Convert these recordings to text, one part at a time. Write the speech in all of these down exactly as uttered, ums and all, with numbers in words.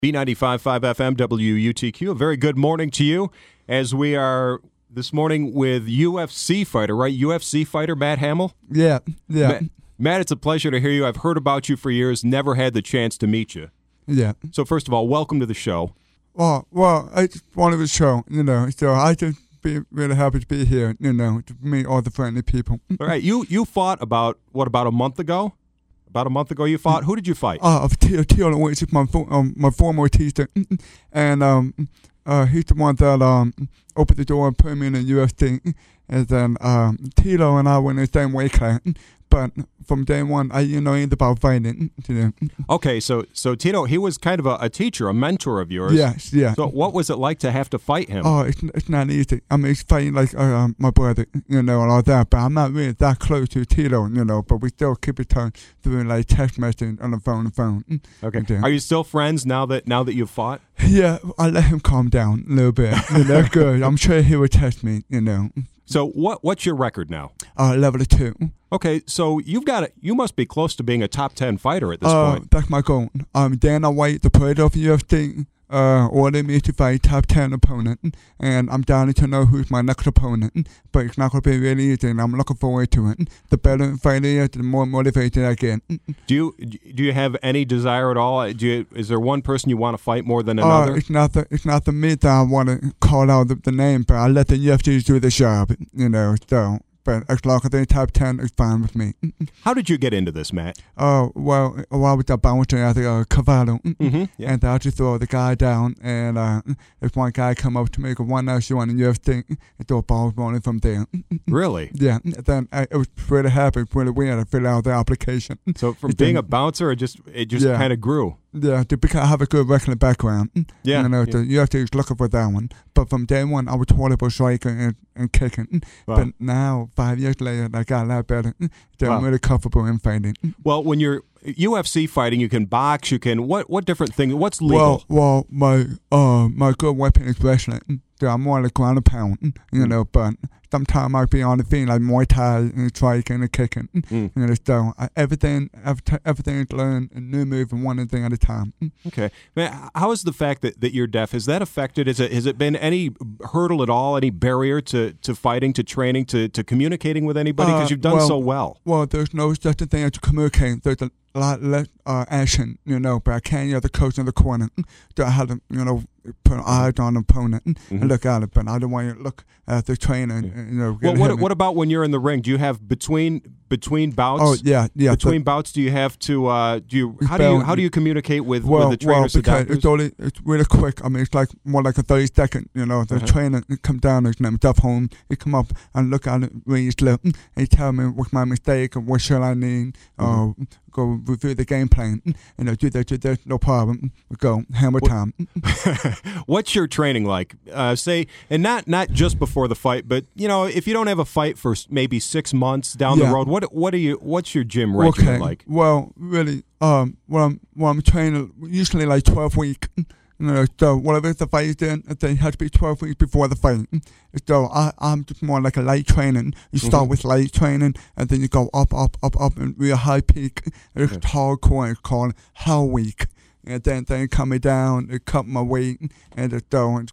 B ninety-five point five F M, W U T Q. A very good morning to you as we are this morning with U F C fighter, right? U F C fighter Matt Hamill? Yeah, yeah. Matt, Matt, it's a pleasure to hear you. I've heard about you for years, never had the chance to meet you. Yeah. So first of all, welcome to the show. Well, well, I just wanted to show, you know, so I just be really happy to be here, you know, to meet all the friendly people. All right, you you fought about, what, about a month ago? About a month ago you fought? Who did you fight? Uh, Teal, which is my, um, my former teacher, and um, uh, he's the one that um, opened the door and put me in the U F C, and then um, Tilo and I were in the same weight class, but from day one, I, you know, ain't about fighting. You know. Okay, so so Tito, he was kind of a, a teacher, a mentor of yours. Yes, yeah. So what was it like to have to fight him? Oh, it's it's not easy. I mean, it's fighting like uh, my brother, you know, and all that, but I'm not really that close to Tito, you know, but we still keep in touch through like text messaging on the phone and phone. Okay. Yeah. Are you still friends now that now that you've fought? Yeah, I let him calm down a little bit. You know, good. I'm sure he would test me, you know. So what what's your record now? Uh, level two. Okay, so you've got it. You must be close to being a top ten fighter at this uh, point. That's my goal. Um, Dana White, the president of the U F C, uh, ordered me to fight top ten opponent, and I'm dying to know who's my next opponent. But it's not going to be really easy, and I'm looking forward to it. The better fighter is, the more motivated I get. Do you do you have any desire at all? Do you, is there one person you want to fight more than another? Uh, it's not the it's not the me that I want to call out the, the name, but I let the U F C do the job. You know, so. But as long as they're top ten, it's fine with me. How did you get into this, Matt? Oh, uh, well, I was a bouncer at the uh, Cavallo, mm-hmm, yeah. and I just throw the guy down, and uh, if one guy come up to me, go one else you want in U F C, and throw a ball rolling from there. Really? Yeah. Then I it was really happy, really weird. I filled out the application. So from being a bouncer, it just it just yeah. kind of grew. Yeah, because I have a good wrestling background. Yeah. You know, yeah. the U F C is looking for that one. But from day one, I was horrible striking and, and kicking. Wow. But now, five years later, I got a lot better. So wow. I'm really comfortable in fighting. Well, when you're U F C fighting, you can box, you can, what what different thing, what's legal? Well, well my, uh, my good weapon is wrestling. So I'm more like ground and pound, you mm. know, but sometimes I'll be on the field like Muay Thai and striking and kicking. Mm. You know, so I, everything, everything is learned, a new move and one thing at a time. Okay. Man, how is the fact that, that you're deaf, has that affected, is it, has it been any hurdle at all, any barrier to, to fighting, to training, to, to communicating with anybody? Because uh, you've done well, so well. Well, there's no such a thing as communicating. There's a lot less uh, action, you know, but I can't hear the coach in the corner. So I have to, you know, put eyes on the opponent mm-hmm. and look at it, but I don't want you to look at the trainer. Yeah. You know, well, what what about when you're in the ring? Do you have between between bouts? Oh yeah, yeah. Between the, bouts, do you have to? Uh, do you how do you how do you communicate with, well, with the trainers? Well, because doctors? it's only it's really quick. I mean, it's like more like a thirty second. You know, the uh-huh. trainer come down, his name Jeff Home. He come up and look at it, read his lip, and he tell me what's my mistake and what should I need. Mm-hmm. Uh, go review the game plan. You know, do that, do that, no problem. We go hammer what, time. What's your training like? Uh, say, and not not just before the fight, but you know, if you don't have a fight for maybe six months down yeah. the road, what what are you? What's your gym regimen okay. like? Well, really, um, well, I'm well, I'm training usually like twelve weeks. You know, so whatever the fight is in, it has to be twelve weeks before the fight. So I, I'm just more like a light training. You start mm-hmm. with light training, and then you go up, up, up, up, and real high peak. It's okay. hardcore. It's called Hell Week. And then then coming down, they cut my weight, and it's so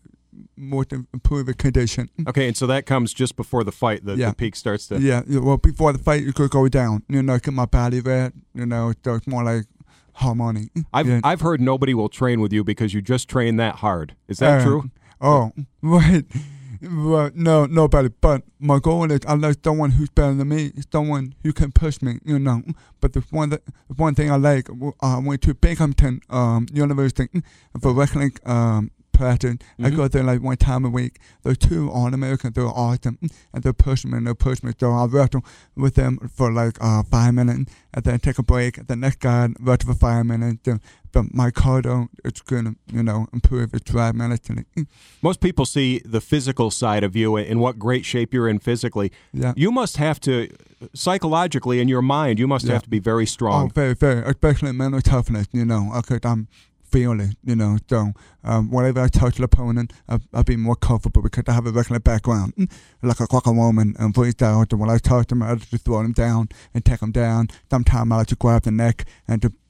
more to improve the condition. Okay, and so that comes just before the fight. The, yeah. the peak starts to. Yeah, well, before the fight, you could go down. You know, get my body red. You know, so it's more like harmony. I've yeah. I've heard nobody will train with you because you just train that hard. Is that uh, true? Oh, right. Well, no, nobody. But my goal is I like someone who's better than me, someone who can push me, you know. But the one that, the one thing I like, I went to Binghamton um, University for wrestling um, practice. Mm-hmm. I go there like one time a week. They're two all-Americans. They're awesome. And they push me and they push me. So I wrestle with them for like uh, five minutes and then take a break. The next guy wrestle for five minutes. But my cardio, it's going to, you know, improve its drive mentally. Most people see the physical side of you and what great shape you're in physically. Yeah. You must have to, psychologically in your mind, you must yeah. have to be very strong. Oh, very, very, especially mental toughness, you know. Okay, I'm feel it, you know. So um, whenever I touch the opponent, I, I'll be more comfortable because I have a wrestling background, like a quacker woman and freestyle. So when I touch them, I just throw them down and take them down. Sometimes I like to grab the neck and to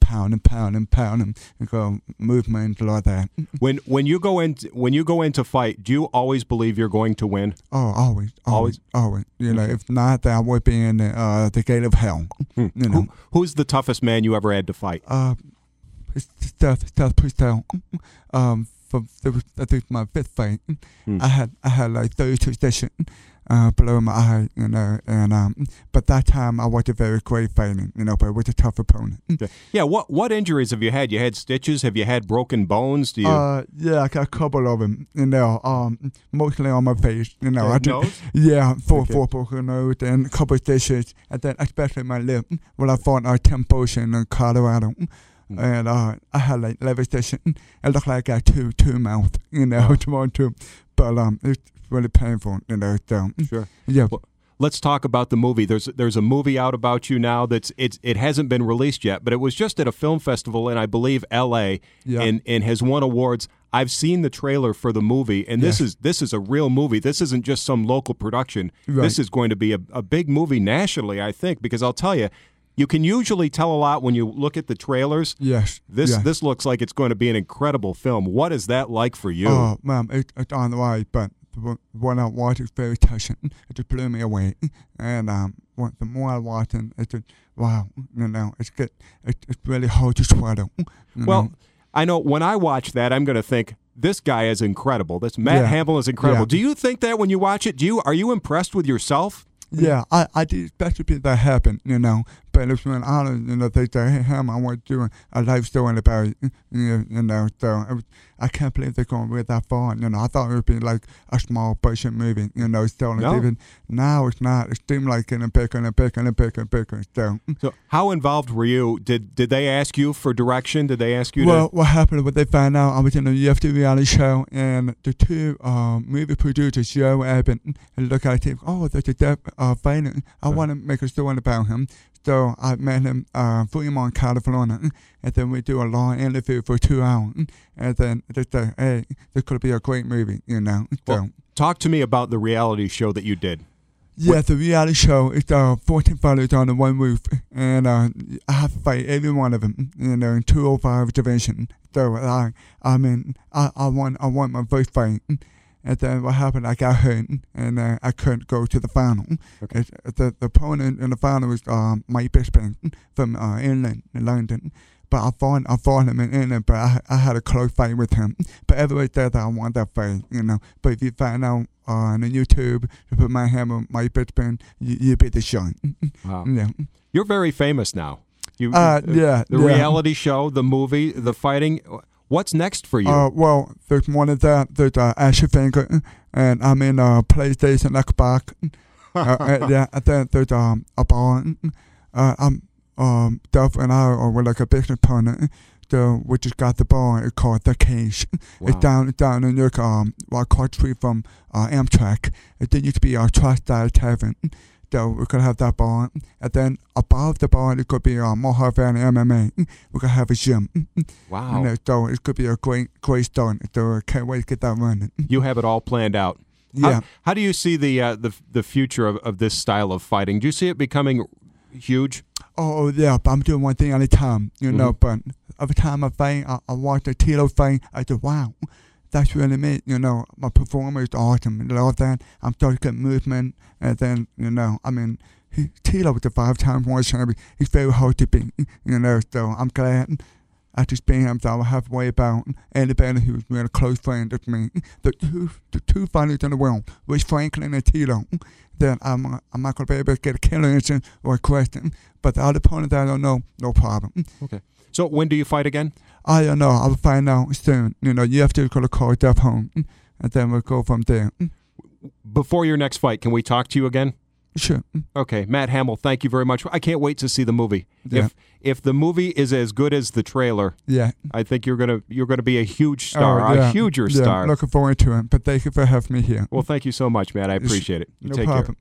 pounding, pounding, pounding, and go movement like that. When when you go in when you go in to fight, do you always believe you're going to win? Oh, always, always, always. You know, if not, then I would be in the, uh, the gate of hell. Hmm. You know, Who, who's the toughest man you ever had to fight? uh, it's Seth, Seth Priestel. Um, for the, I think my fifth fight, Hmm. I had I had like thirty-two sessions uh, below my eye, you know, and um, but that time I wasn't very great fighting, you know, but it was a tough opponent. Yeah. What what injuries have you had? You had stitches? Have you had broken bones? Do you? Uh, yeah, I got a couple of them, you know, um, mostly on my face, you know. Uh, I did, nose? yeah, four, Okay. four broken nose, and a couple of stitches, and then especially my lip. When I fought uh, Tim Potion in Colorado, Hmm. and uh, I had like eleven stitches. It looked like I got two, two mouth, you know, Oh. to one two, but um, it's really painful, you know. So Sure. yeah, Well, let's talk about the movie. There's there's a movie out about you now that's it's it hasn't been released yet, but it was just at a film festival in I believe L A yeah, and and has won awards. I've seen the trailer for the movie, and this Yes. is this is a real movie. This isn't just some local production. Right. This is going to be a, a big movie nationally, I think, because I'll tell you, you can usually tell a lot when you look at the trailers. yes, This yes. this looks like it's going to be an incredible film. What is that like for you? Oh, ma'am, it, it's on the way, but the- when I watched it, very touching. It just blew me away. And um, when, the more I watch it, it's just, wow, you know, it's good. It, it's really hard to swallow. you Well, know? I know when I watch that, I'm going to think this guy is incredible. This Matt Yeah. Hamill is incredible. Yeah. Do you think that when you watch it? Do you are you impressed with yourself? Yeah, I, I did especially that happen, you know. But it's when I, you know, they say, hey, Ham, I want to do a life story about you, you you know. So it was, I can't believe they're going with that far. You know, I thought it would be like a small budget movie, you know. So No. even now it's not. It seemed like getting bigger and bigger and bigger and bigger. So So how involved were you? Did did they ask you for direction? Did they ask you well, to? what happened when they found out I was in a U F C reality show, and the two uh, movie producers, Joe Abbott, and look at it, oh, there's a deaf uh, fighter. I Right. want to make a story about him. So I met him uh, Fremont, California, and then we do a long interview for two hours, and then they say, hey, this could be a great movie, you know. So. Well, talk to me about the reality show that you did. Yeah, the reality show is uh, fourteen fighters on the one roof, and uh, I have to fight every one of them, you know, in two oh five division. So I, I mean, I, I won, I won my first fight, and then what happened? I got hurt, and uh, I couldn't go to the final. Okay. It, the the opponent in the final was uh, Mike Bisping from uh, England, London. But I fought, I fought him in England, but I, I had a close fight with him. But everybody said that I won that fight, you know. But if you find out uh, on the YouTube, you put my hammer, my Bisping, you, you beat the shot. Wow. Yeah. You're very famous now. You, Uh, yeah. the yeah. reality show, the movie, the fighting. What's next for you? Uh, well, there's one of that. There's uh, Action Finger, and I'm in uh, PlayStation Xbox. uh, uh, yeah, and then there's um, a bar. Uh, I'm um, Duff and I are with like a business partner. So we just got the bar. It's called The Cage. Wow. It's down down in New York, um, well, across the street from uh, Amtrak. It did used to be our Tri-Style Tavern. So we could have that bar, and then above the bar it could be uh, Mohawk Valley M M A. We could have a gym. Wow. You know, so it could be a great, great start. So I can't wait to get that running. You have it all planned out. Yeah. How, how do you see the uh, the the future of, of this style of fighting? Do you see it becoming huge? Oh, yeah, but I'm doing one thing at a time, you know. Mhm. But every time I fight, I, I watch the Tito fight, I say, wow, that's really me. You know, my performance is awesome. I love that. I'm starting to get movement. And then, you know, I mean, he, Tito was a five-time world champion. He's very hard to beat, you know, so I'm glad. I just beat him, so I don't have to worry about anybody who's really a close friend of me. The two, the two fighters in the world, Rich Franklin and Tito, then I'm, uh, I'm not going to be able to get a killer instant or a question. But the other opponent that I don't know, no problem. Okay. So when do you fight again? I don't know. I'll find out soon. You know, you have to go to call Death home, and then we'll go from there. Before your next fight, can we talk to you again? Sure. Okay, Matt Hamill, thank you very much. I can't wait to see the movie. Yeah. If if the movie is as good as the trailer, Yeah. I think you're gonna you're gonna be a huge star, Oh, yeah. a huger Yeah, star. looking forward to it. But thank you for having me here. Well, thank you so much, Matt. I It's- appreciate it. You no take problem. care.